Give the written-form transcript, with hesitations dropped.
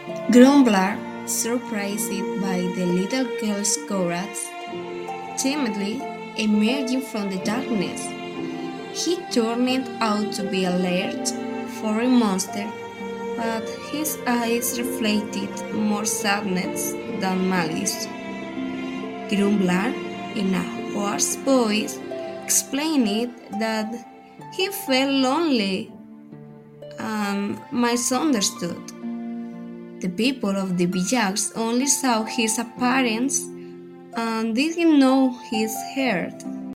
Grumbler, surprised by the little girl's courage, timidly emerging from the darkness. He turned out to be alert for a monster, but his eyes reflected more sadness than malice. Grumbler, in a hoarse voice, explained that he felt lonely and misunderstood. The people of the village only saw his appearance and didn't know his heart.